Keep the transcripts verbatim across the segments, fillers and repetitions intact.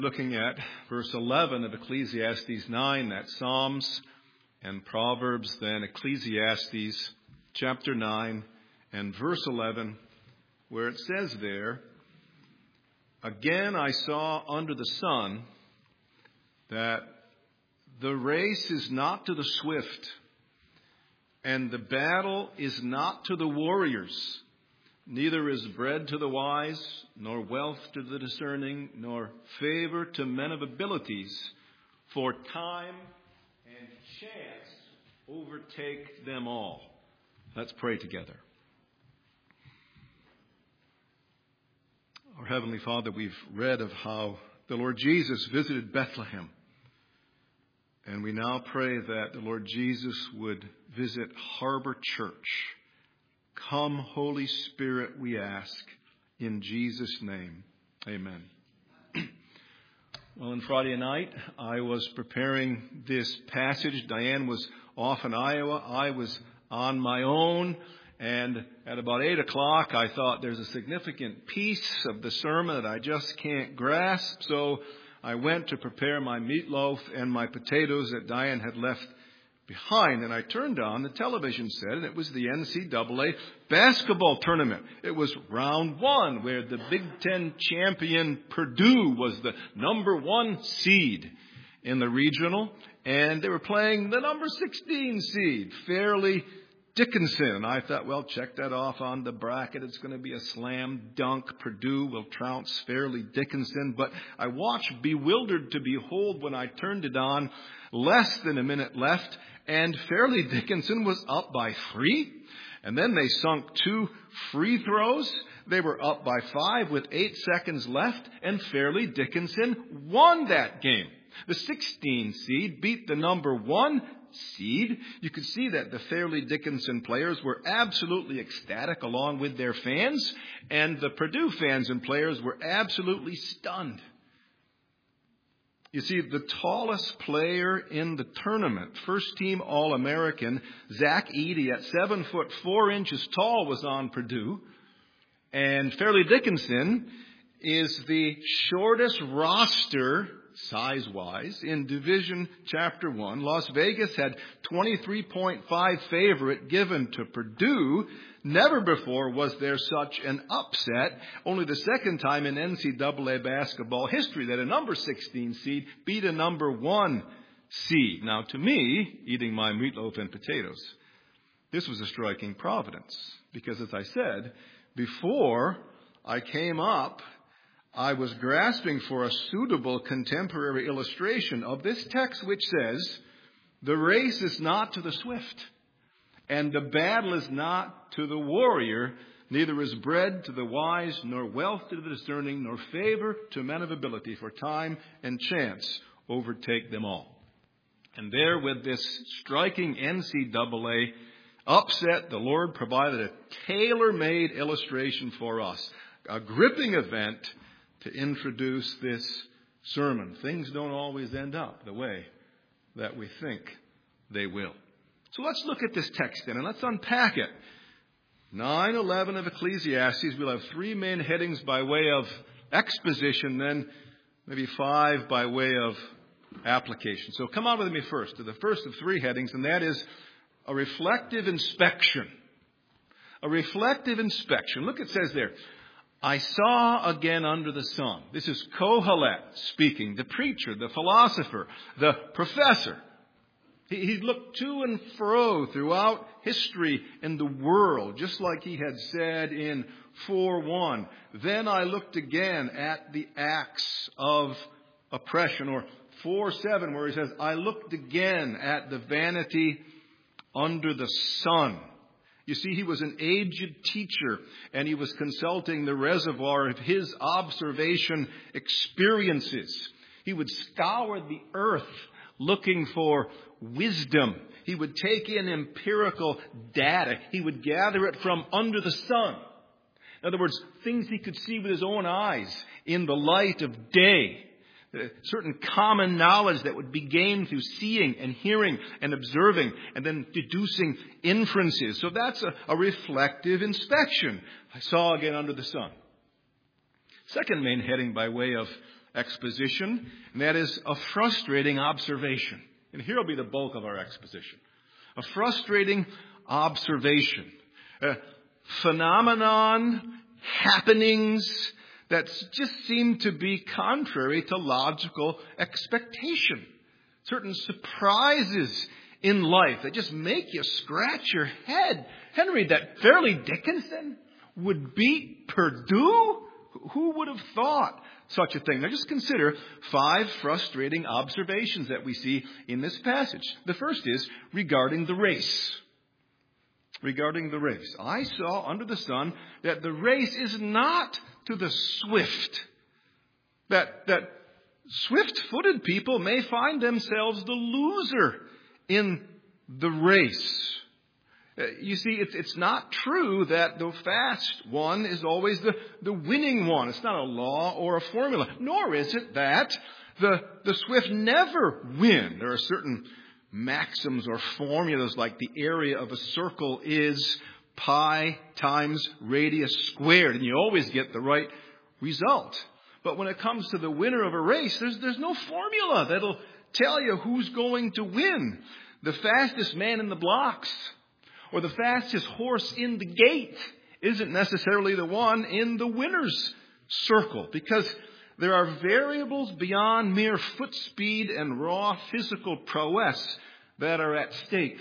Looking at verse eleven of Ecclesiastes nine, that's Psalms and Proverbs, then Ecclesiastes chapter nine and verse eleven, where it says there, "Again I saw under the sun that the race is not to the swift, and the battle is not to the warriors. Neither is bread to the wise, nor wealth to the discerning, nor favor to men of abilities, for time and chance overtake them all." Let's pray together. Our Heavenly Father, we've read of how the Lord Jesus visited Bethlehem. And we now pray that the Lord Jesus would visit Harbor Church. Come, Holy Spirit, we ask, in Jesus' name. Amen. Well, on Friday night, I was preparing this passage. Diane was off in Iowa. I was on my own. And at about eight o'clock, I thought there's a significant piece of the sermon that I just can't grasp. So I went to prepare my meatloaf and my potatoes that Diane had left behind, and I turned on the television set, and it was the N C double A basketball tournament. It was round one, where the Big Ten champion Purdue was the number one seed in the regional, and they were playing the number sixteen seed, Fairleigh Dickinson. And I thought, well, check that off on the bracket. It's going to be a slam dunk. Purdue will trounce Fairleigh Dickinson. But I watched, bewildered to behold, when I turned it on, less than a minute left, and Fairleigh Dickinson was up by three. And then they sunk two free throws. They were up by five with eight seconds left, and Fairleigh Dickinson won that game. The sixteen seed beat the number one seed. You could see that the Fairleigh Dickinson players were absolutely ecstatic along with their fans, and the Purdue fans and players were absolutely stunned. You see, the tallest player in the tournament, first team All-American, Zach Edey, at seven foot four inches tall, was on Purdue. And Fairleigh Dickinson is the shortest roster, size-wise, in Division Chapter one. Las Vegas had twenty-three point five favorite given to Purdue. Never before was there such an upset. Only the second time in N C double A basketball history that a number sixteen seed beat a number one seed. Now, to me, eating my meatloaf and potatoes, this was a striking providence. Because, as I said, before I came up, I was grasping for a suitable contemporary illustration of this text, which says, "The race is not to the swift, and the battle is not to the warrior. Neither is bread to the wise, nor wealth to the discerning, nor favor to men of ability, for time and chance overtake them all." And there, with this striking N C double A upset, the Lord provided a tailor-made illustration for us, a gripping event to introduce this sermon. Things don't always end up the way that we think they will. So let's look at this text then, and let's unpack it. nine eleven of Ecclesiastes. We'll have three main headings by way of exposition, then maybe five by way of application. So come on with me first to the first of three headings, and that is a reflective inspection. A reflective inspection. Look, it says there, "I saw again under the sun." This is Kohelet speaking, the preacher, the philosopher, the professor. He, he looked to and fro throughout history and the world, just like he had said in four one. "Then I looked again at the acts of oppression," or four seven, where he says, "I looked again at the vanity under the sun." You see, he was an aged teacher, and he was consulting the reservoir of his observation experiences. He would scour the earth looking for wisdom. He would take in empirical data. He would gather it from under the sun. In other words, things he could see with his own eyes in the light of day. Certain common knowledge that would be gained through seeing and hearing and observing and then deducing inferences. So that's a, a reflective inspection. I saw again under the sun. Second main heading by way of exposition, and that is a frustrating observation. And here will be the bulk of our exposition. A frustrating observation. A phenomenon, happenings that just seem to be contrary to logical expectation. Certain surprises in life that just make you scratch your head. Henry, that Fairleigh Dickinson would beat Purdue? Who would have thought such a thing? Now just consider five frustrating observations that we see in this passage. The first is regarding the race. Regarding the race. I saw under the sun that the race is not to the swift. That, that swift-footed people may find themselves the loser in the race. Uh, you see, it's, it's not true that the fast one is always the, the winning one. It's not a law or a formula. Nor is it that the, the swift never win. There are certain maxims or formulas like the area of a circle is pi times radius squared, and you always get the right result. But when it comes to the winner of a race, there's, there's no formula that'll tell you who's going to win. The fastest man in the blocks or the fastest horse in the gate isn't necessarily the one in the winner's circle, because there are variables beyond mere foot speed and raw physical prowess that are at stake.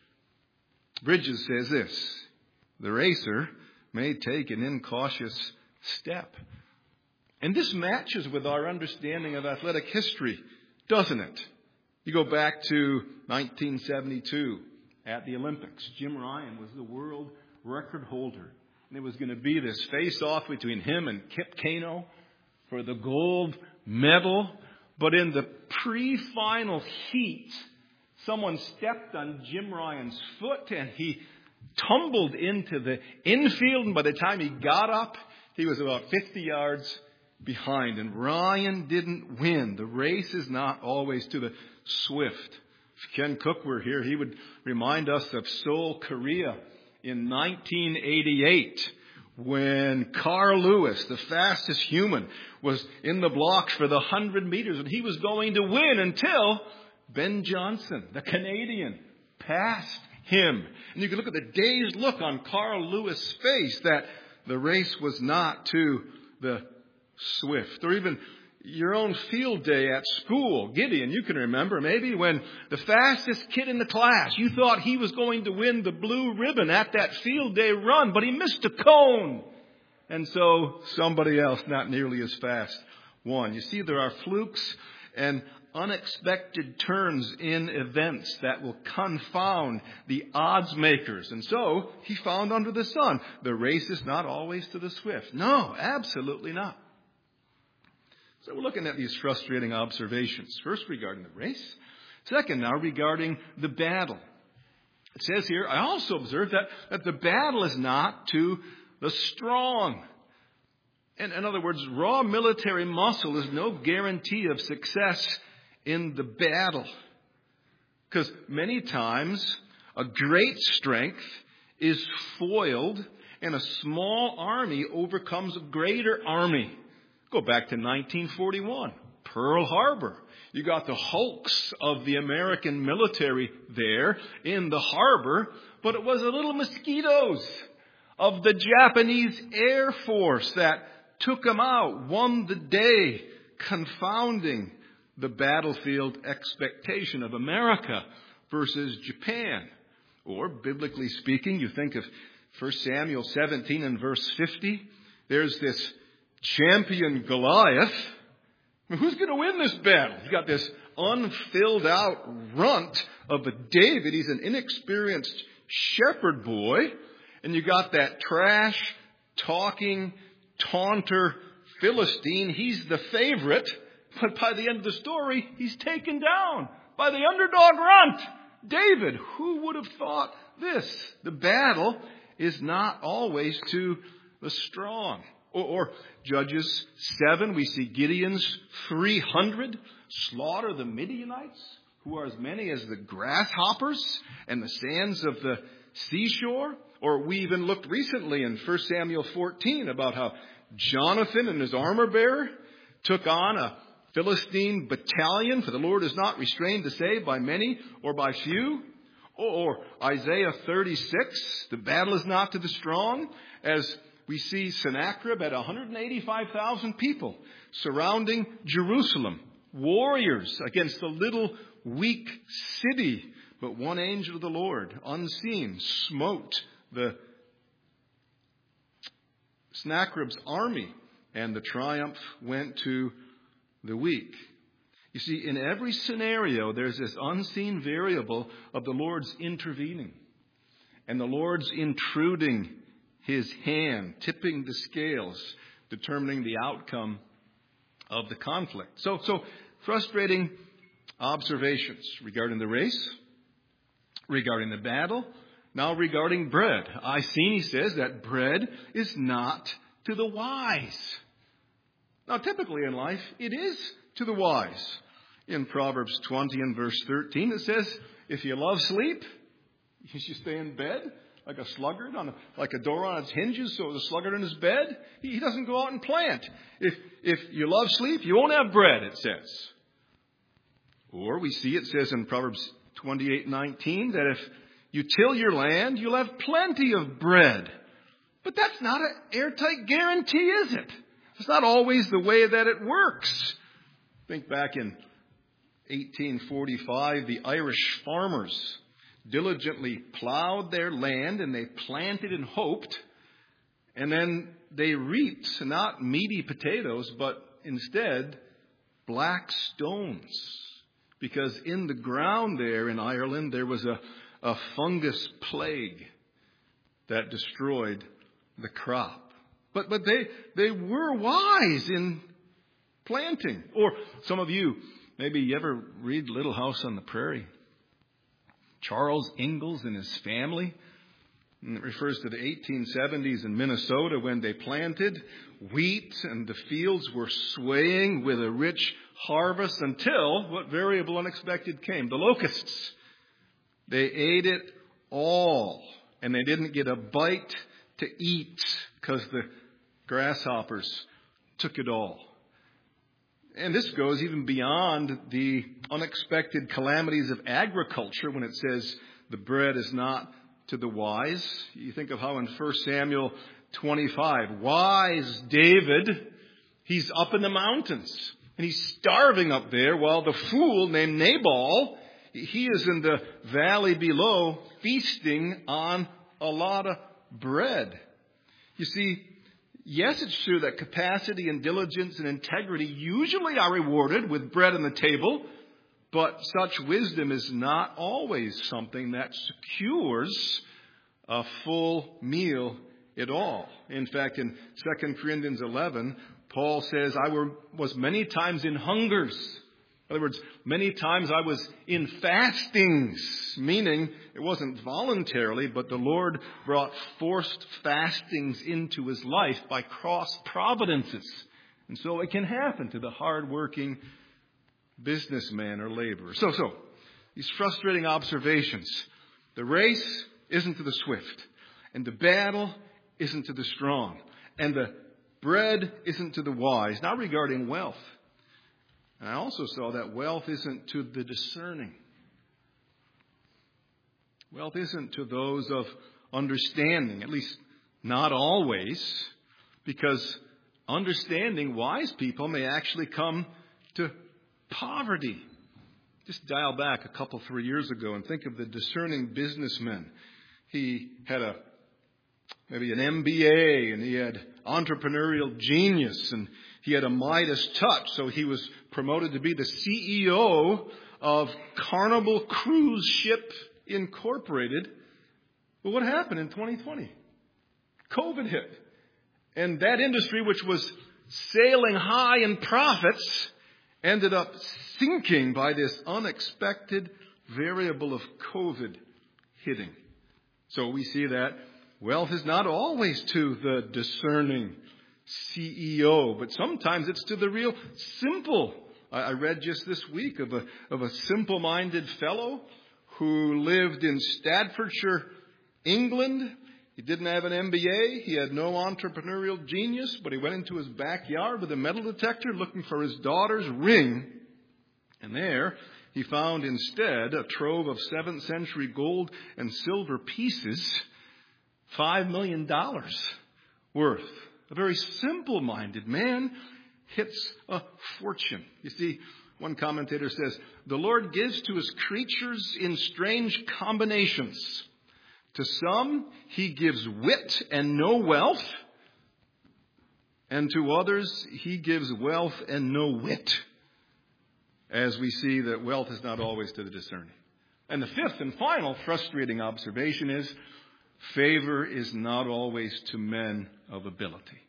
Bridges says this: the racer may take an incautious step. And this matches with our understanding of athletic history, doesn't it? You go back to nineteen seventy-two at the Olympics. Jim Ryan was the world record holder. And it was going to be this face-off between him and Kip Keino for the gold medal. But in the pre-final heat, someone stepped on Jim Ryan's foot and he tumbled into the infield. And by the time he got up, he was about fifty yards behind. And Ryan didn't win. The race is not always to the swift. If Ken Cook were here, he would remind us of Seoul, Korea in nineteen eighty-eight, when Carl Lewis, the fastest human, was in the blocks for the one hundred meters, and he was going to win until Ben Johnson, the Canadian, passed him. And you can look at the dazed look on Carl Lewis' face that the race was not to the swift. Or even your own field day at school. Gideon, you can remember maybe when the fastest kid in the class, you thought he was going to win the blue ribbon at that field day run, but he missed a cone. And so somebody else, not nearly as fast, won. You see, there are flukes and unexpected turns in events that will confound the odds makers. And so he found under the sun, the race is not always to the swift. No, absolutely not. So we're looking at these frustrating observations. First, regarding the race. Second, now, regarding the battle. It says here, I also observed that, that the battle is not to the strong. In, in other words, raw military muscle is no guarantee of success in the battle. Because many times, a great strength is foiled and a small army overcomes a greater army. Go back to nineteen forty-one, Pearl Harbor. You got the hulks of the American military there in the harbor, but it was the little mosquitoes of the Japanese Air Force that took them out, won the day, confounding the battlefield expectation of America versus Japan. Or, biblically speaking, you think of First Samuel seventeen and verse fifty. There's this champion Goliath. I mean, who's going to win this battle? You got this unfilled out runt of a David. He's an inexperienced shepherd boy. And you got that trash talking taunter Philistine. He's the favorite. But by the end of the story, he's taken down by the underdog runt, David. Who would have thought this? The battle is not always to the strong. Or, or Judges seven, we see Gideon's three hundred slaughter the Midianites, who are as many as the grasshoppers and the sands of the seashore. Or we even looked recently in First Samuel fourteen about how Jonathan and his armor bearer took on a Philistine battalion, for the Lord is not restrained to save by many or by few. Or Isaiah thirty-six, the battle is not to the strong, as we see Sennacherib at one hundred eighty-five thousand people surrounding Jerusalem, warriors against a little weak city. But one angel of the Lord, unseen, smote the Sennacherib's army, and the triumph went to the weak. You see, in every scenario, there's this unseen variable of the Lord's intervening and the Lord's intruding his hand, tipping the scales, determining the outcome of the conflict. So, so frustrating observations regarding the race, regarding the battle, now regarding bread. Iceni says that bread is not to the wise. Now, typically in life, it is to the wise. In Proverbs twenty and verse thirteen, it says, if you love sleep, you should stay in bed like a sluggard, on a, like a door on its hinges, so the sluggard in his bed, he, he doesn't go out and plant. If, if you love sleep, you won't have bread, it says. Or we see it says in Proverbs twenty-eight nineteen that if you till your land, you'll have plenty of bread. But that's not an airtight guarantee, is it? It's not always the way that it works. Think back in eighteen forty-five, the Irish farmers diligently plowed their land and they planted and hoped. And then they reaped not meaty potatoes, but instead black stones. Because in the ground there in Ireland, there was a, a fungus plague that destroyed the crop. But but they they were wise in planting. Or some of you, maybe you ever read Little House on the Prairie. Charles Ingalls and his family. And it refers to the eighteen seventies in Minnesota when they planted wheat and the fields were swaying with a rich harvest until what variable unexpected came? The locusts. They ate it all and they didn't get a bite to eat because the grasshoppers took it all. And this goes even beyond the unexpected calamities of agriculture when it says the bread is not to the wise. You think of how in First Samuel twenty-five, wise David, he's up in the mountains and he's starving up there while the fool named Nabal, he is in the valley below feasting on a lot of bread. You see, yes, it's true that capacity and diligence and integrity usually are rewarded with bread on the table, but such wisdom is not always something that secures a full meal at all. In fact, in Second Corinthians eleven, Paul says, I were, was many times in hungers. In other words, many times I was in fastings, meaning it wasn't voluntarily, but the Lord brought forced fastings into his life by cross providences. And so it can happen to the hardworking businessman or laborer. So, so, these frustrating observations. The race isn't to the swift, and the battle isn't to the strong, and the bread isn't to the wise. Now regarding wealth. And I also saw that wealth isn't to the discerning. Wealth isn't to those of understanding, at least not always, because understanding wise people may actually come to poverty. Just dial back a couple, three years ago and think of the discerning businessman. He had a maybe an M B A and he had entrepreneurial genius and he had a Midas touch, so he was promoted to be the C E O of Carnival Cruise Ship Incorporated. But what happened in twenty twenty? COVID hit. And that industry, which was sailing high in profits, ended up sinking by this unexpected variable of COVID hitting. So we see that wealth is not always to the discerning C E O, but sometimes it's to the real simple. I read just this week of a of a simple-minded fellow who lived in Staffordshire, England. He didn't have an M B A. He had no entrepreneurial genius, but he went into his backyard with a metal detector looking for his daughter's ring. And there he found instead a trove of seventh century gold and silver pieces, five million dollars worth. A very simple-minded man hits a fortune. You see, one commentator says, the Lord gives to his creatures in strange combinations. To some, he gives wit and no wealth. And to others, he gives wealth and no wit. As we see that wealth is not always to the discerning. And the fifth and final frustrating observation is, favor is not always to men of ability.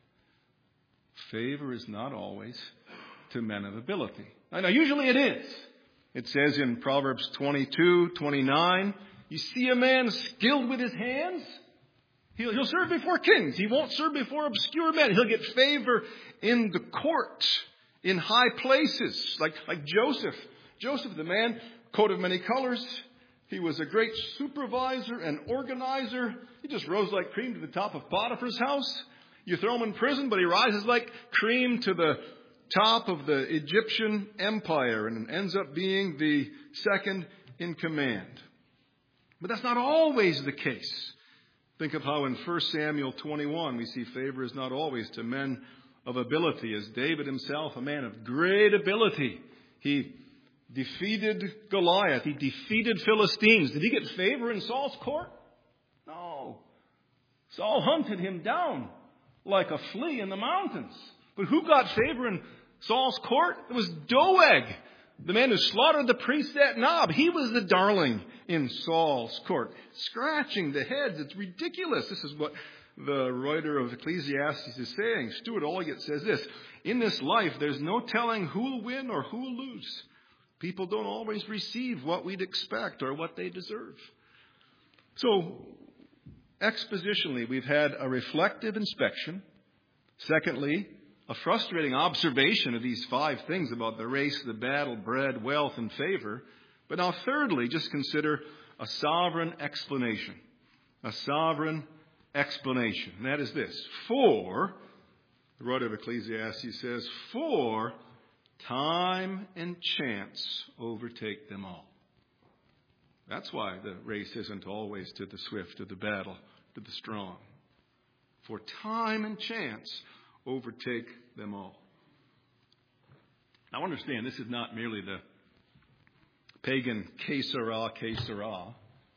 Favor is not always to men of ability. I know usually it is. It says in Proverbs twenty-two, twenty-nine, you see a man skilled with his hands, he'll, he'll serve before kings. He won't serve before obscure men. He'll get favor in the court, in high places, like, like Joseph. Joseph, the man, coat of many colors. He was a great supervisor and organizer. He just rose like cream to the top of Potiphar's house. You throw him in prison, but he rises like cream to the top of the Egyptian empire and ends up being the second in command. But that's not always the case. Think of how in First Samuel twenty-one we see favor is not always to men of ability. As David himself, a man of great ability, he defeated Goliath. He defeated Philistines. Did he get favor in Saul's court? No. Saul hunted him down like a flea in the mountains. But who got favor in Saul's court? It was Doeg, the man who slaughtered the priest at Nob. He was the darling in Saul's court. Scratching the heads. It's ridiculous. This is what the writer of Ecclesiastes is saying. Stuart Olliott says this, in this life, there's no telling who will win or who will lose. People don't always receive what we'd expect or what they deserve. So, expositionally, we've had a reflective inspection. Secondly, a frustrating observation of these five things about the race, the battle, bread, wealth, and favor. But now thirdly, just consider a sovereign explanation. A sovereign explanation. And that is this. For, the writer of Ecclesiastes says, for time and chance overtake them all. That's why the race isn't always to the swift, to the battle, to the strong. For time and chance overtake them all. Now understand, this is not merely the pagan que sera, que sera,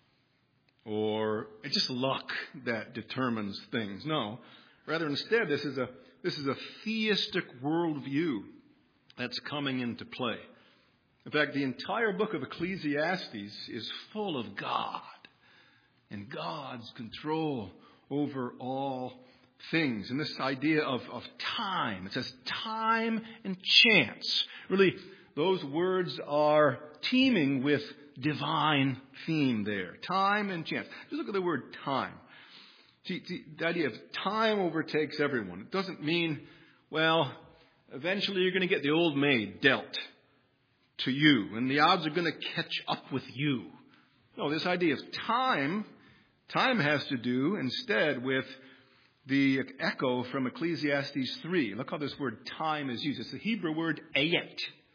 or it's just luck that determines things. No, rather instead, this is a this is a theistic worldview that's coming into play. In fact, the entire book of Ecclesiastes is full of God and God's control over all things. And this idea of, of time, it says time and chance. Really, those words are teeming with divine theme there. Time and chance. Just look at the word time. See, see, the idea of time overtakes everyone. It doesn't mean, well, eventually you're going to get the old maid dealt to you, and the odds are going to catch up with you. No, this idea of time, time has to do instead with the echo from Ecclesiastes three. Look how this word time is used. It's the Hebrew word ayet.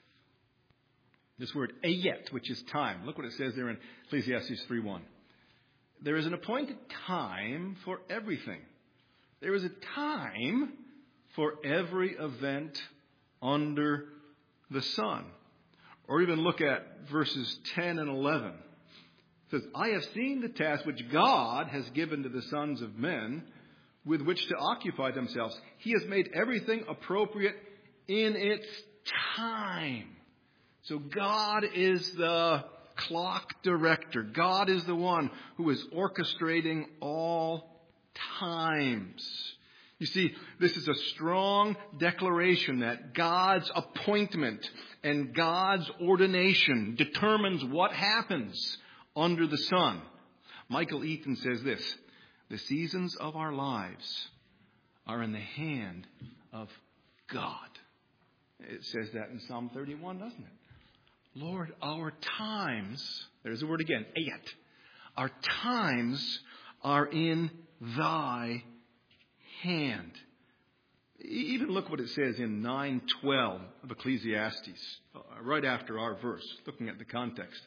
This word ayet, which is time. Look what it says there in Ecclesiastes three one. There is an appointed time for everything. There is a time for every event under the sun. Or even look at verses ten and eleven. It says, I have seen the task which God has given to the sons of men with which to occupy themselves. He has made everything appropriate in its time. So God is the clock director. God is the one who is orchestrating all times. You see, this is a strong declaration that God's appointment and God's ordination determines what happens under the sun. Michael Eaton says this, the seasons of our lives are in the hand of God. It says that in Psalm thirty-one, doesn't it? Lord, our times, there's the word again, ayat. Our times are in thy hand. Even look what it says in nine twelve of Ecclesiastes, right after our verse, looking at the context.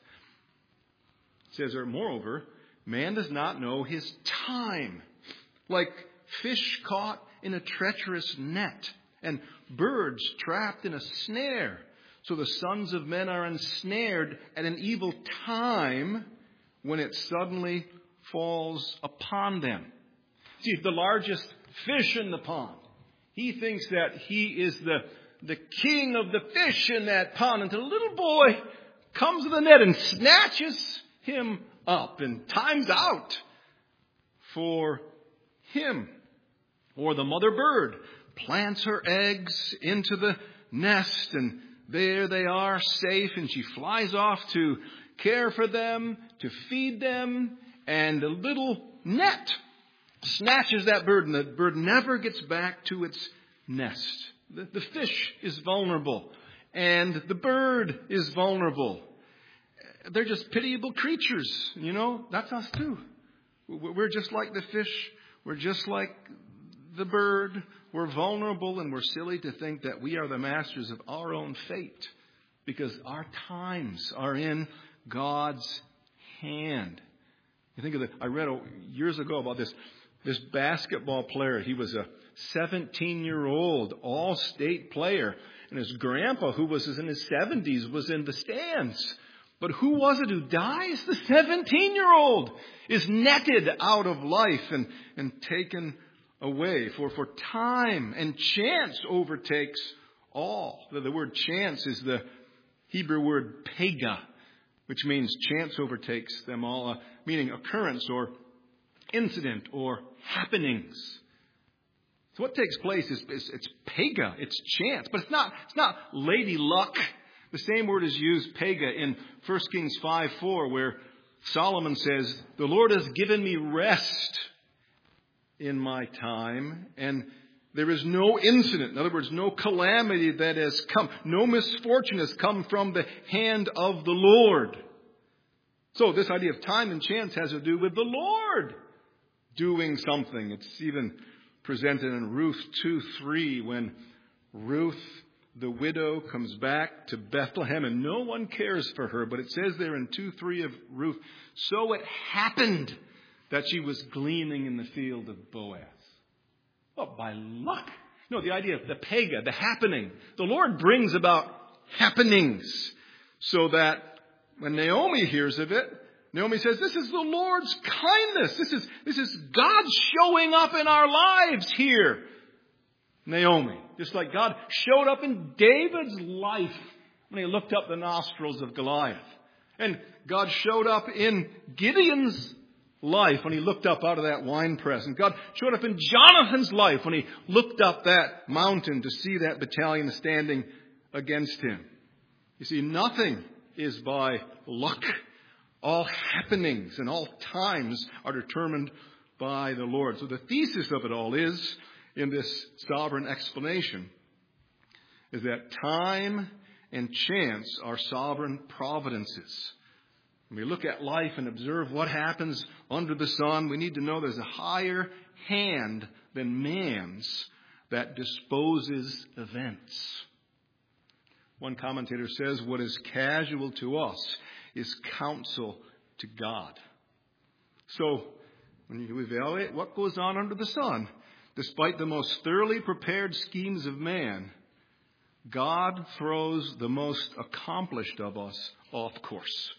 It says, or moreover, man does not know his time, like fish caught in a treacherous net, and birds trapped in a snare. So the sons of men are ensnared at an evil time when it suddenly falls upon them. See, the largest fish in the pond, he thinks that he is the, the king of the fish in that pond until a little boy comes to the net and snatches him up and time's out for him. Or the mother bird plants her eggs into the nest, and there they are safe, and she flies off to care for them, to feed them, and a little net snatches that bird, and the bird never gets back to its nest. The, the fish is vulnerable, and the bird is vulnerable. They're just pitiable creatures, you know. That's us too. We're just like the fish. We're just like the bird. We're vulnerable, and we're silly to think that we are the masters of our own fate, because our times are in God's hand. You think of the, I read years ago about this, this basketball player. He was a seventeen-year-old all-state player, and his grandpa, who was in his seventies, was in the stands. But who was it who dies? The seventeen-year-old is netted out of life and, and taken away. For, for time and chance overtakes all. The, the word chance is the Hebrew word pega, which means chance overtakes them all, uh, meaning occurrence or incident or happenings. So what takes place is, is it's pega, it's chance, but it's not it's not lady luck. The same word is used, pega, in First Kings five four, where Solomon says, "The Lord has given me rest in my time, and there is no incident," in other words, no calamity that has come, no misfortune has come from the hand of the Lord. So this idea of time and chance has to do with the Lord doing something. It's even presented in Ruth two three, when Ruth, the widow, comes back to Bethlehem, and no one cares for her. But it says there in two three of Ruth, "So it happened that she was gleaning in the field of Boaz." Well, by luck. No, the idea of the pega, the happening. The Lord brings about happenings, so that when Naomi hears of it, Naomi says, "This is the Lord's kindness. This is, this is God showing up in our lives here." Naomi, just like God showed up in David's life when he looked up the nostrils of Goliath. And God showed up in Gideon's life when he looked up out of that winepress. And God showed up in Jonathan's life when he looked up that mountain to see that battalion standing against him. You see, nothing is by luck. All happenings and all times are determined by the Lord. So the thesis of it all is, in this sovereign explanation, is that time and chance are sovereign providences. When we look at life and observe what happens under the sun, we need to know there's a higher hand than man's that disposes events. One commentator says, what is casual to us is counsel to God. So, when you evaluate what goes on under the sun, despite the most thoroughly prepared schemes of man, God throws the most accomplished of us off course.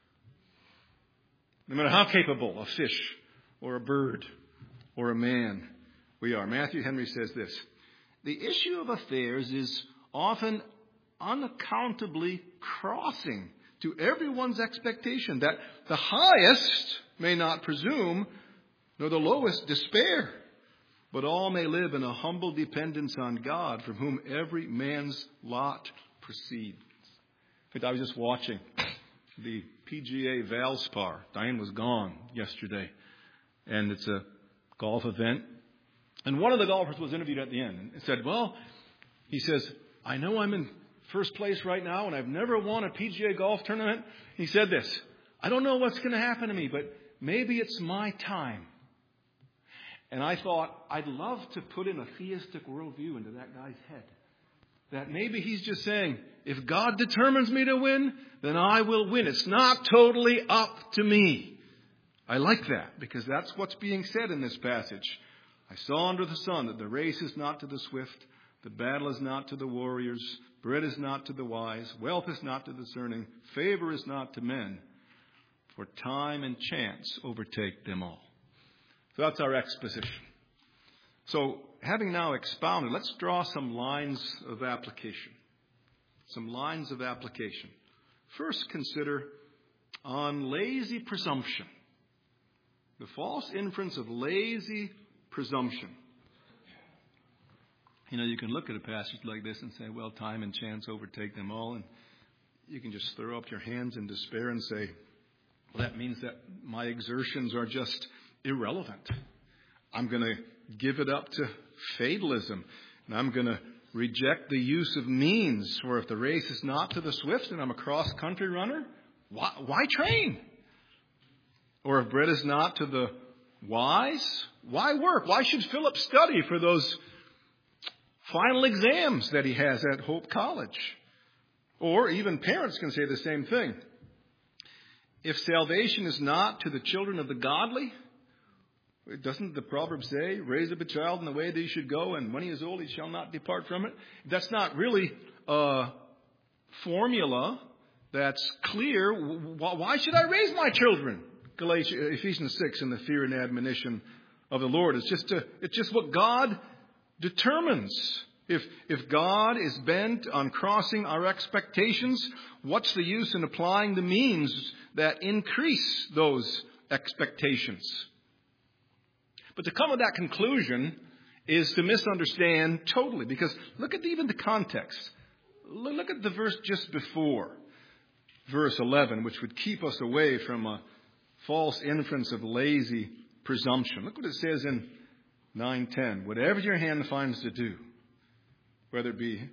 No matter how capable a fish or a bird or a man we are. Matthew Henry says this: "The issue of affairs is often unaccountably crossing to everyone's expectation, that the highest may not presume, nor the lowest despair. But all may live in a humble dependence on God, from whom every man's lot proceeds." In fact, I was just watching the P G A Valspar. Diane was gone yesterday. And it's a golf event. And one of the golfers was interviewed at the end and said, well, he says, "I know I'm in first place right now, and I've never won a P G A golf tournament." He said this: "I don't know what's going to happen to me, but maybe it's my time." And I thought, I'd love to put in a theistic worldview into that guy's head. That maybe he's just saying, if God determines me to win, then I will win. It's not totally up to me. I like that because that's what's being said in this passage. I saw under the sun that the race is not to the swift, the battle is not to the warriors, bread is not to the wise, wealth is not to the discerning, favor is not to men, for time and chance overtake them all. So that's our exposition. So having now expounded, let's draw some lines of application. Some lines of application. First, consider on lazy presumption. The false inference of lazy presumption. You know, you can look at a passage like this and say, well, time and chance overtake them all. And you can just throw up your hands in despair and say, well, that means that my exertions are just irrelevant. I'm going to give it up to fatalism. And I'm going to reject the use of means. For if the race is not to the swift and I'm a cross-country runner, why, why train? Or if bread is not to the wise, why work? Why should Philip study for those final exams that he has at Hope College? Or even parents can say the same thing. If salvation is not to the children of the godly, doesn't the proverb say, raise up a child in the way that he should go, and when he is old he shall not depart from it? That's not really a formula that's clear. Why should I raise my children? Galatians, Ephesians six, in the fear and admonition of the Lord. It's just a, it's just what God determines. If if God is bent on crossing our expectations, what's the use in applying the means that increase those expectations? But to come to that conclusion is to misunderstand totally. Because look at even the context. Look at the verse just before, verse eleven, which would keep us away from a false inference of lazy presumption. Look what it says in nine ten. Whatever your hand finds to do, whether it be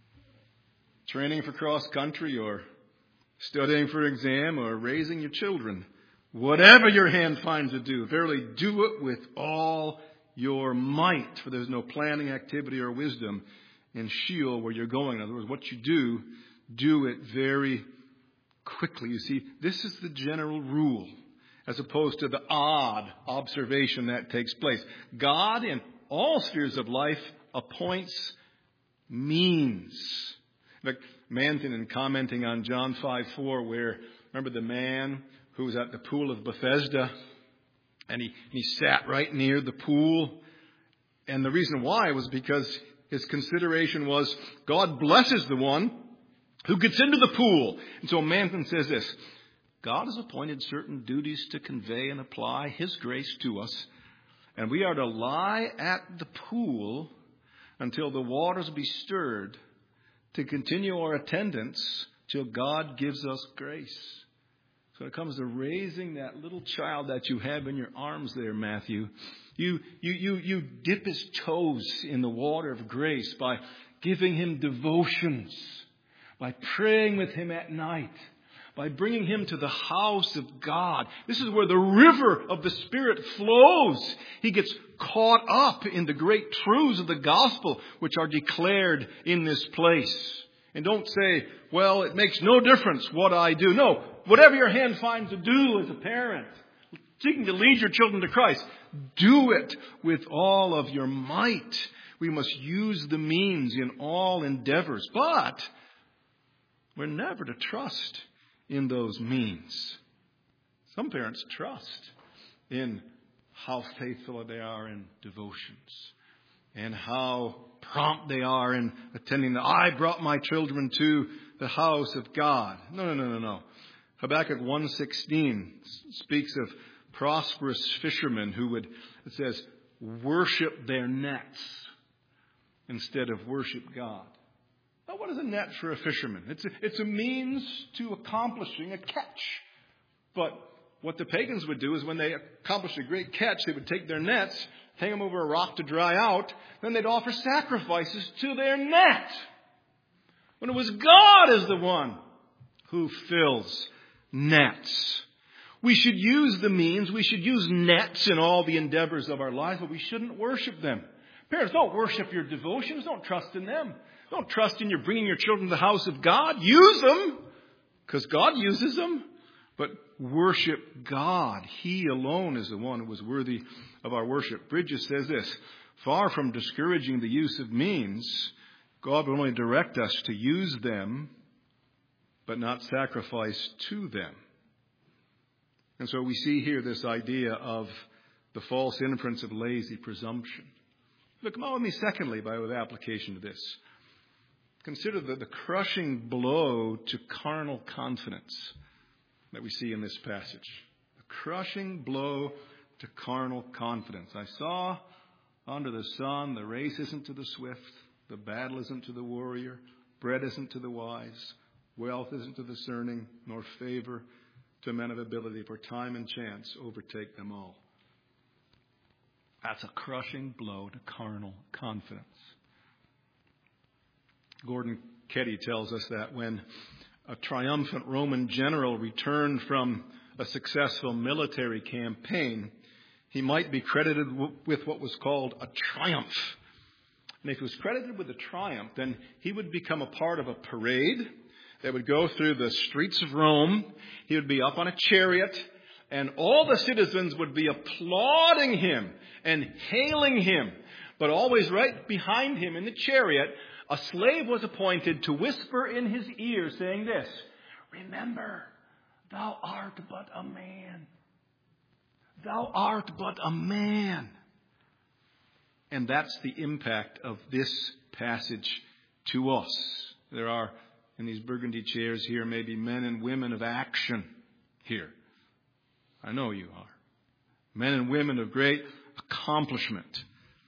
training for cross country or studying for exam or raising your children, whatever your hand finds to do, verily do it with all your might, for there's no planning, activity, or wisdom in Sheol where you're going. In other words, what you do, do it very quickly. You see, this is the general rule, as opposed to the odd observation that takes place. God, in all spheres of life, appoints means. In fact, Manton, in commenting on John five four, where, remember the man who was at the pool of Bethesda, and he, he sat right near the pool. And the reason why was because his consideration was God blesses the one who gets into the pool. And so Manton says this: God has appointed certain duties to convey and apply His grace to us, and we are to lie at the pool until the waters be stirred, to continue our attendance till God gives us grace. So it comes to raising that little child that you have in your arms there, Matthew. You, you, you, you dip his toes in the water of grace by giving him devotions, by praying with him at night, by bringing him to the house of God. This is where the river of the Spirit flows. He gets caught up in the great truths of the gospel which are declared in this place. And don't say, well, it makes no difference what I do. No, whatever your hand finds to do as a parent, seeking to lead your children to Christ, do it with all of your might. We must use the means in all endeavors. But we're never to trust in those means. Some parents trust in how faithful they are in devotions and how prompt they are in attending the, I brought my children to the house of God. No, no, no, no, no. Habakkuk one sixteen speaks of prosperous fishermen who would, it says, worship their nets instead of worship God. Now, what is a net for a fisherman? It's a, it's a means to accomplishing a catch. But what the pagans would do is when they accomplished a great catch, they would take their nets, hang them over a rock to dry out, then they'd offer sacrifices to their net. When it was God is the one who fills nets. We should use the means. We should use nets in all the endeavors of our lives, but we shouldn't worship them. Parents, don't worship your devotions. Don't trust in them. Don't trust in your bringing your children to the house of God. Use them, because God uses them. But worship God. He alone is the one who is worthy of our worship. Bridges says this: far from discouraging the use of means, God will only direct us to use them, but not sacrifice to them. And so we see here this idea of the false inference of lazy presumption. Look, come on with me secondly, by way of application to this. Consider the, the crushing blow to carnal confidence that we see in this passage. A crushing blow to carnal confidence. I saw under the sun, the race isn't to the swift, the battle isn't to the warrior, bread isn't to the wise, wealth isn't to the discerning, nor favor to men of ability, for time and chance overtake them all. That's a crushing blow to carnal confidence. Gordon Ketty tells us that when a triumphant Roman general returned from a successful military campaign, he might be credited w- with what was called a triumph. And if he was credited with a triumph, then he would become a part of a parade that would go through the streets of Rome. He would be up on a chariot, and all the citizens would be applauding him and hailing him. But always right behind him in the chariot, a slave was appointed to whisper in his ear, saying this: "Remember, thou art but a man. Thou art but a man." And that's the impact of this passage to us. There are, in these burgundy chairs here, maybe men and women of action here. I know you are. Men and women of great accomplishment.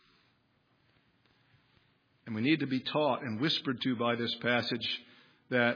And we need to be taught and whispered to by this passage that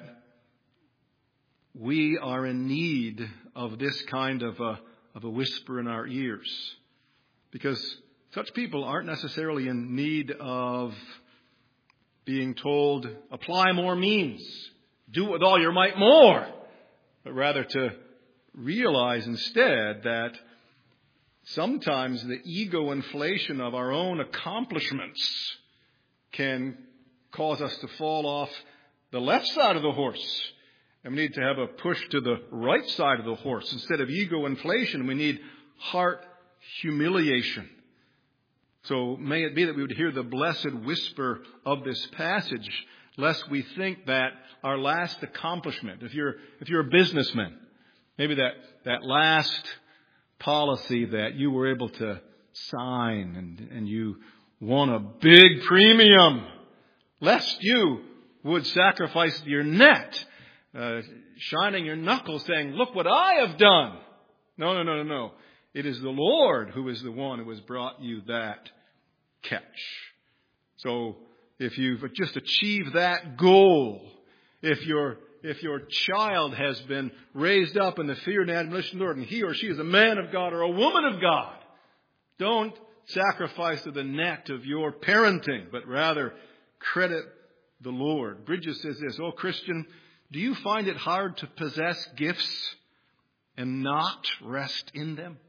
we are in need of this kind of a, of a whisper in our ears. Because such people aren't necessarily in need of being told, apply more means, do with all your might more, but rather to realize instead that sometimes the ego inflation of our own accomplishments can cause us to fall off the left side of the horse. And we need to have a push to the right side of the horse. Instead of ego inflation, we need heart humiliation. So may it be that we would hear the blessed whisper of this passage, lest we think that our last accomplishment, if you're if you're a businessman, maybe that, that last policy that you were able to sign and, and you won a big premium, lest you would sacrifice your net, uh, shining your knuckles saying, look what I have done. No, no, no, no, no. It is the Lord who is the one who has brought you that catch. So if you've just achieved that goal, if your if your child has been raised up in the fear and admonition of the Lord, and he or she is a man of God or a woman of God, don't sacrifice to the net of your parenting, but rather credit the Lord. Bridges says this: "Oh, Christian, do you find it hard to possess gifts and not rest in them?"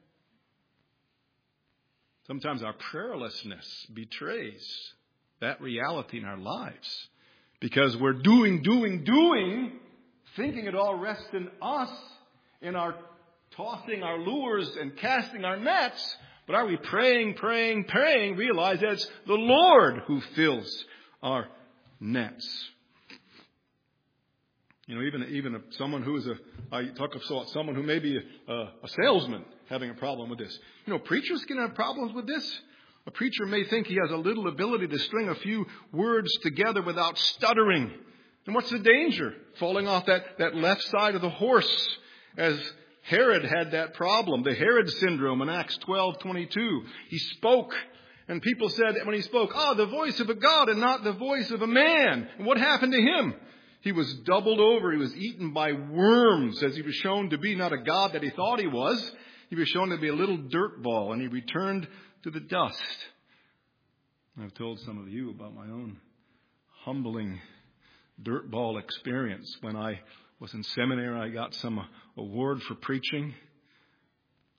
Sometimes our prayerlessness betrays that reality in our lives. Because we're doing, doing, doing, thinking it all rests in us, in our tossing our lures and casting our nets. But are we praying, praying, praying, realize that it's the Lord who fills our nets? You know, even even someone who is a, I talk of someone who may be a, a salesman having a problem with this. You know, preachers can have problems with this. A preacher may think he has a little ability to string a few words together without stuttering. And what's the danger? Falling off that, that left side of the horse, as Herod had that problem, the Herod syndrome in Acts twelve twenty-two. He spoke, and people said when he spoke, "Ah, oh, the voice of a God and not the voice of a man." And what happened to him? He was doubled over. He was eaten by worms, as he was shown to be not a God that he thought he was. He was shown to be a little dirt ball, and he returned to the dust. I've told some of you about my own humbling dirt ball experience. When I was in seminary, I got some award for preaching.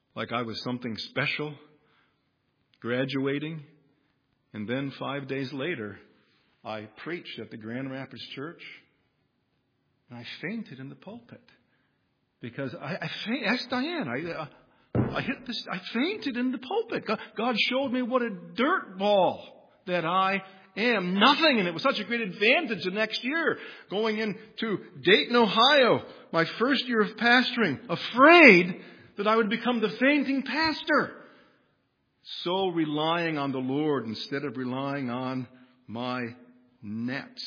like I was something special, graduating. And then five days later, I preached at the Grand Rapids Church, and I fainted in the pulpit. Because I, I faint, ask Diane, I, uh, I hit this, I fainted in the pulpit. God, God showed me what a dirt ball that I am. Nothing. And it was such a great advantage the next year, going into Dayton, Ohio, my first year of pastoring, afraid that I would become the fainting pastor. So relying on the Lord instead of relying on my nets.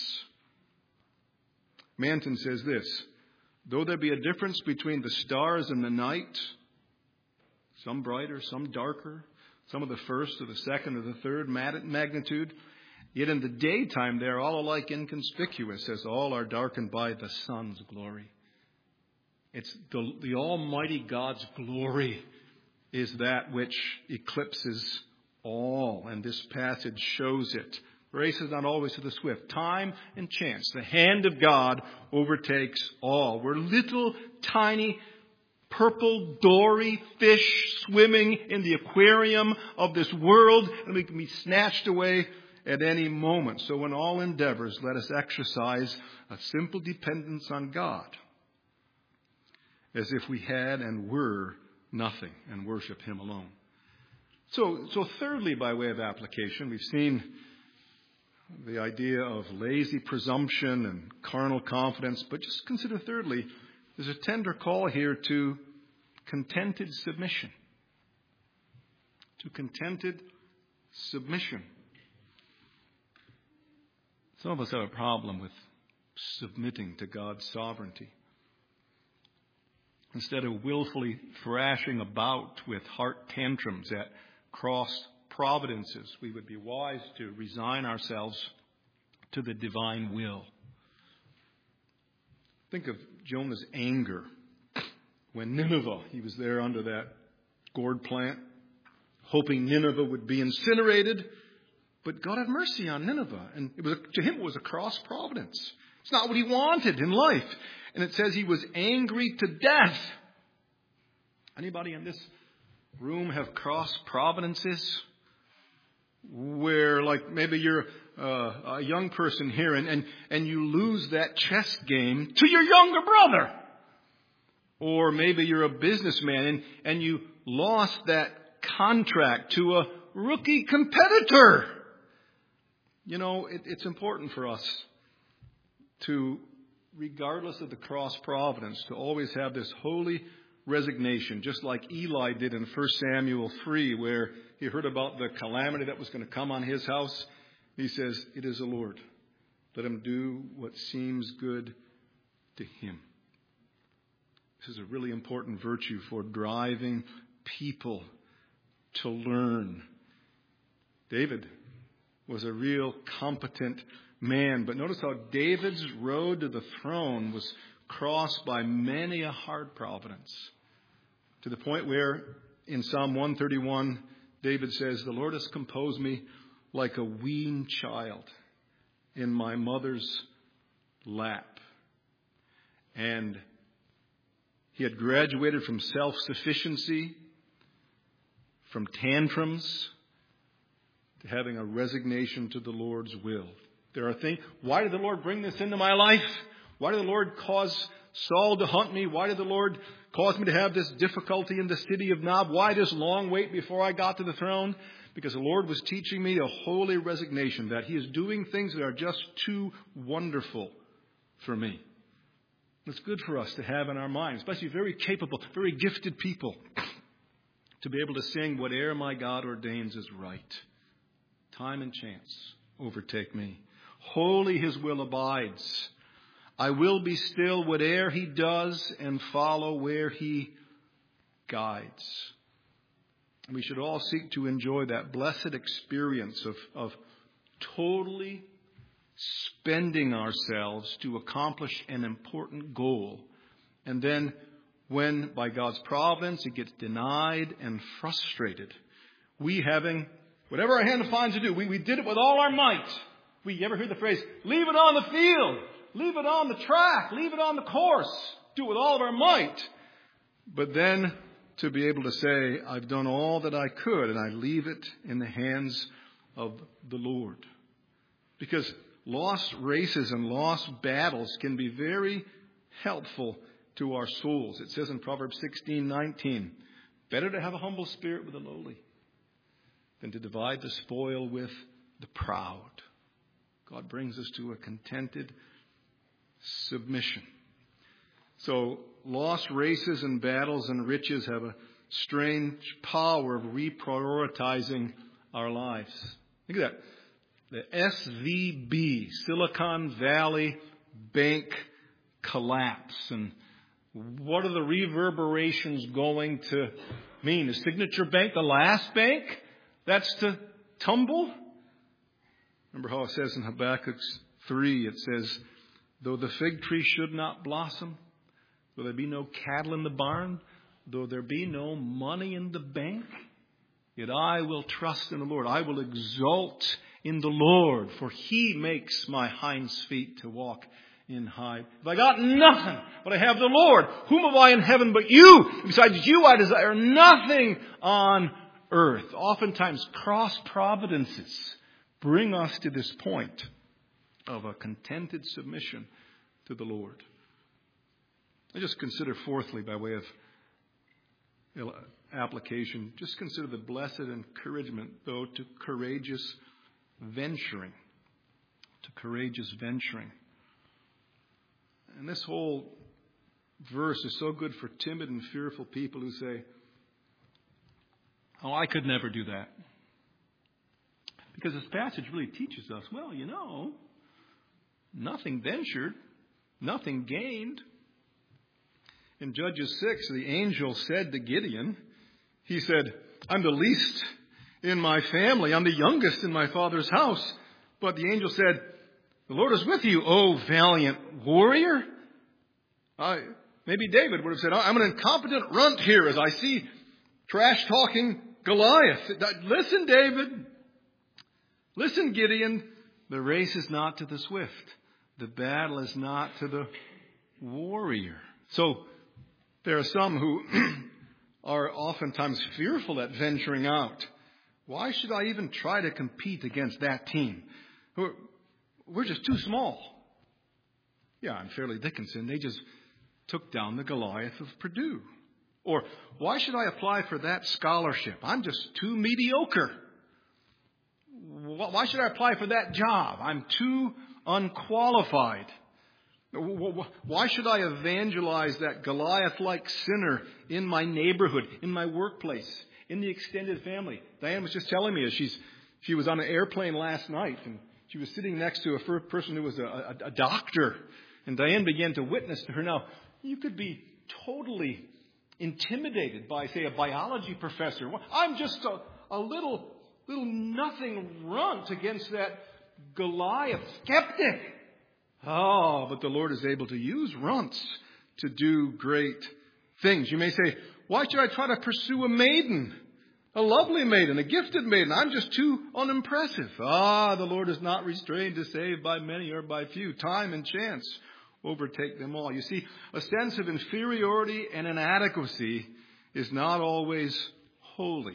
Manton says this: though there be a difference between the stars in the night, some brighter, some darker, some of the first or the second or the third magnitude, yet in the daytime they are all alike inconspicuous, as all are darkened by the sun's glory. It's the, the Almighty God's glory is that which eclipses all, and this passage shows it. Race is not always to the swift. Time and chance, the hand of God overtakes all. We're little tiny purple dory fish swimming in the aquarium of this world, and we can be snatched away at any moment. So in all endeavors, let us exercise a simple dependence on God, as if we had and were nothing, and worship Him alone. So, so thirdly, by way of application, we've seen the idea of lazy presumption and carnal confidence. But just consider thirdly, there's a tender call here to contented submission. To contented submission. Some of us have a problem with submitting to God's sovereignty. Instead of willfully thrashing about with heart tantrums at cross providences, we would be wise to resign ourselves to the divine will. Think of Jonah's anger when Nineveh, he was there under that gourd plant, hoping Nineveh would be incinerated. But God had mercy on Nineveh, and it was to him it was a cross providence. It's not what he wanted in life. And it says he was angry to death. Anybody in this room have cross providences? Where, like, maybe you're uh, a young person here and, and, and you lose that chess game to your younger brother. Or maybe you're a businessman and, and you lost that contract to a rookie competitor. You know, it, it's important for us to, regardless of the cross providence, to always have this holy resignation, just like Eli did in First Samuel three, where he heard about the calamity that was going to come on his house. He says, "It is the Lord. Let him do what seems good to him." This is a really important virtue for driving people to learn. David was a real competent man, but notice how David's road to the throne was crossed by many a hard providence, to the point where in Psalm one thirty-one, David says, "The Lord has composed me like a weaned child in my mother's lap." And he had graduated from self-sufficiency, from tantrums, to having a resignation to the Lord's will. There are things, why did the Lord bring this into my life? Why did the Lord cause Saul to hunt me? Why did the Lord cause me to have this difficulty in the city of Nob? Why this long wait before I got to the throne? Because the Lord was teaching me a holy resignation, that He is doing things that are just too wonderful for me. It's good for us to have in our minds, especially very capable, very gifted people, to be able to sing, "Whate'er my God ordains is right. Time and chance overtake me. Holy His will abides. I will be still whate'er He does and follow where He guides." And we should all seek to enjoy that blessed experience of, of totally spending ourselves to accomplish an important goal. And then when, by God's providence, it gets denied and frustrated, we having whatever our hand finds to do, we, we did it with all our might. We ever heard the phrase, "Leave it on the field, leave it on the track, leave it on the course, do it with all of our might." But then to be able to say, I've done all that I could, and I leave it in the hands of the Lord. Because lost races and lost battles can be very helpful to our souls. It says in Proverbs sixteen nineteen, better to have a humble spirit with the lowly than to divide the spoil with the proud. God brings us to a contented submission. So lost races and battles and riches have a strange power of reprioritizing our lives. Look at that. The S V B, Silicon Valley Bank collapse. And what are the reverberations going to mean? Is Signature Bank the last bank that's to tumble? Remember how it says in Habakkuk three, it says, though the fig tree should not blossom, though there be no cattle in the barn, though there be no money in the bank, yet I will trust in the Lord. I will exult in the Lord, for he makes my hinds feet to walk in high. If I got nothing, but I have the Lord, whom have I in heaven but you? Besides you, I desire nothing on earth. Oftentimes, cross providences bring us to this point of a contented submission to the Lord. I just consider fourthly, by way of application, just consider the blessed encouragement, though, to courageous venturing. To courageous venturing. And this whole verse is so good for timid and fearful people who say, oh, I could never do that. Because this passage really teaches us, well, you know, nothing ventured, nothing gained. In Judges six, the angel said to Gideon, he said, I'm the least in my family. I'm the youngest in my father's house. But the angel said, the Lord is with you, O valiant warrior. I, maybe David would have said, I'm an incompetent runt here as I see trash-talking Goliath. Listen, David. Listen, Gideon. The race is not to the swift. The battle is not to the warrior. So there are some who are oftentimes fearful at venturing out. Why should I even try to compete against that team? We're, we're just too small. Yeah, I'm Fairleigh Dickinson. They just took down the Goliath of Purdue. Or why should I apply for that scholarship? I'm just too mediocre. Why should I apply for that job? I'm too unqualified. Why should I evangelize that Goliath-like sinner in my neighborhood, in my workplace, in the extended family? Diane was just telling me as she's she was on an airplane last night, and she was sitting next to a person who was a, a, a doctor. And Diane began to witness to her. Now, you could be totally intimidated by, say, a biology professor. I'm just a, a little, little nothing runt against that Goliath skeptic. Oh, but the Lord is able to use runts to do great things. You may say, why should I try to pursue a maiden? A lovely maiden, a gifted maiden. I'm just too unimpressive. Ah, the Lord is not restrained to save by many or by few. Time and chance overtake them all. You see, a sense of inferiority and inadequacy is not always holy.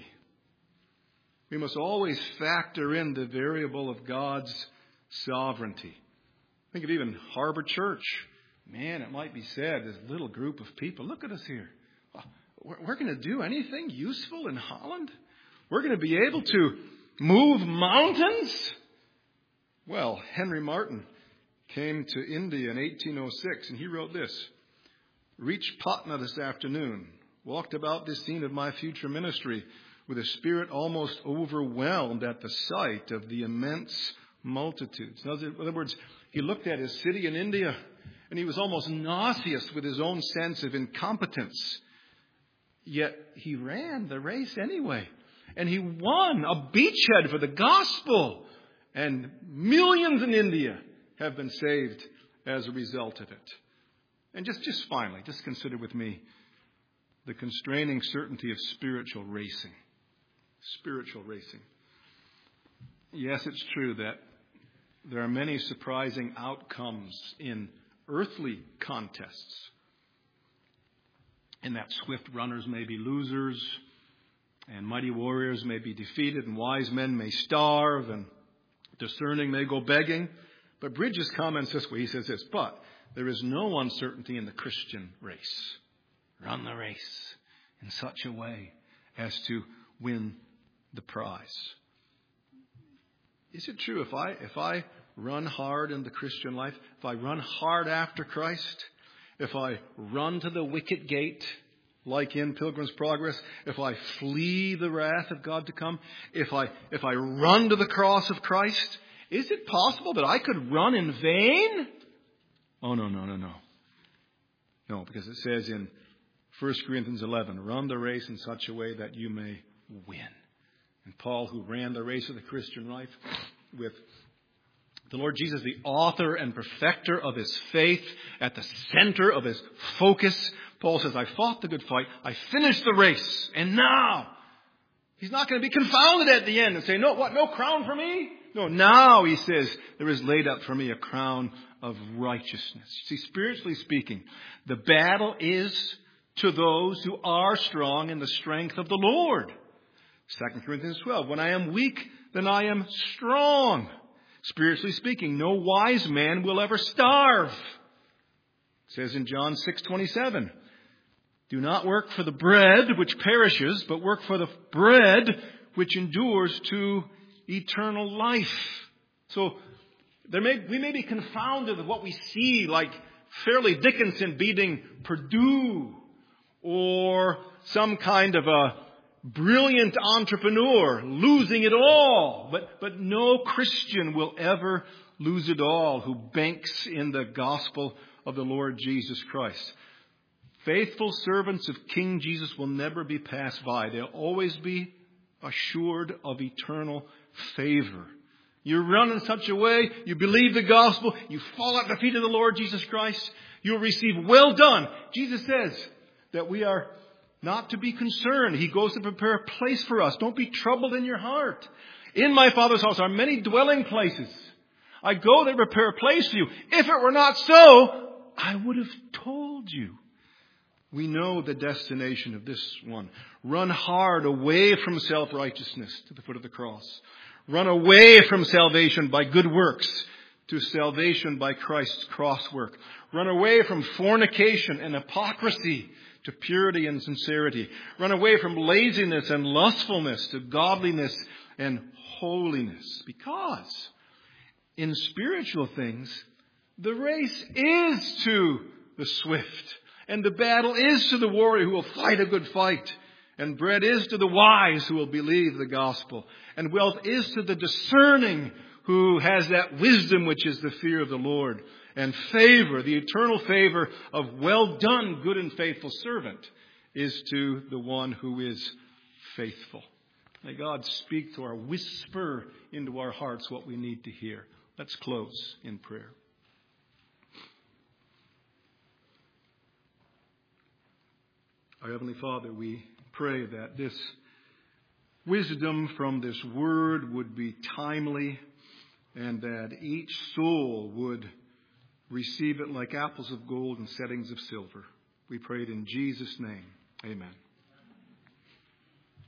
We must always factor in the variable of God's sovereignty. Think of even Harbor Church. Man, it might be said, this little group of people, look at us here. We're going to do anything useful in Holland? We're going to be able to move mountains? Well, Henry Martin came to India in eighteen oh six, and he wrote this. Reached Patna this afternoon. Walked about this scene of my future ministry with a spirit almost overwhelmed at the sight of the immense multitudes. In other words, he looked at his city in India, and he was almost nauseous with his own sense of incompetence. Yet he ran the race anyway. And he won a beachhead for the gospel. And millions in India have been saved as a result of it. And just, just finally, just consider with me the constraining certainty of spiritual racing. Spiritual racing. Yes, it's true that there are many surprising outcomes in earthly contests. and that swift runners may be losers, and mighty warriors may be defeated, and wise men may starve, and discerning may go begging. But Bridges comments this way. He says this, but there is no uncertainty in the Christian race. Run the race in such a way as to win the prize. Is it true if I if I run hard in the Christian life, if I run hard after Christ, if I run to the wicket gate, like in Pilgrim's Progress, if I flee the wrath of God to come, if I if I run to the cross of Christ, is it possible that I could run in vain? Oh, no, no, no, no. No, because it says in First Corinthians eleven, run the race in such a way that you may win. And Paul, who ran the race of the Christian life with the Lord Jesus, the author and perfecter of his faith, at the center of his focus, Paul says, I fought the good fight, I finished the race, and now he's not going to be confounded at the end and say, no, what, no crown for me? No, now, he says, there is laid up for me a crown of righteousness. See, spiritually speaking, the battle is to those who are strong in the strength of the Lord. Second Corinthians twelve, when I am weak, then I am strong. Spiritually speaking, no wise man will ever starve. It says in John six twenty-seven, do not work for the bread which perishes, but work for the bread which endures to eternal life. So there may, we may be confounded with what we see, like Fairleigh Dickinson beating Purdue, or some kind of a brilliant entrepreneur losing it all. But, but no Christian will ever lose it all who banks in the gospel of the Lord Jesus Christ. Faithful servants of King Jesus will never be passed by. They'll always be assured of eternal favor. You run in such a way, you believe the gospel, you fall at the feet of the Lord Jesus Christ, you'll receive well done. Jesus says that we are not to be concerned. He goes to prepare a place for us. Don't be troubled in your heart. In my Father's house are many dwelling places. I go there to prepare a place for you. If it were not so, I would have told you. We know the destination of this one. Run hard away from self-righteousness to the foot of the cross. Run away from salvation by good works to salvation by Christ's cross work. Run away from fornication and hypocrisy to purity and sincerity. Run away from laziness and lustfulness to godliness and holiness. Because in spiritual things, the race is to the swift, and the battle is to the warrior who will fight a good fight. And bread is to the wise who will believe the gospel. And wealth is to the discerning who has that wisdom which is the fear of the Lord. And favor, the eternal favor of well done, good and faithful servant, is to the one who is faithful. May God speak to our whisper into our hearts what we need to hear. Let's close in prayer. Our Heavenly Father, we pray that this wisdom from this word would be timely, and that each soul would receive it like apples of gold and settings of silver. We pray it in Jesus' name. Amen.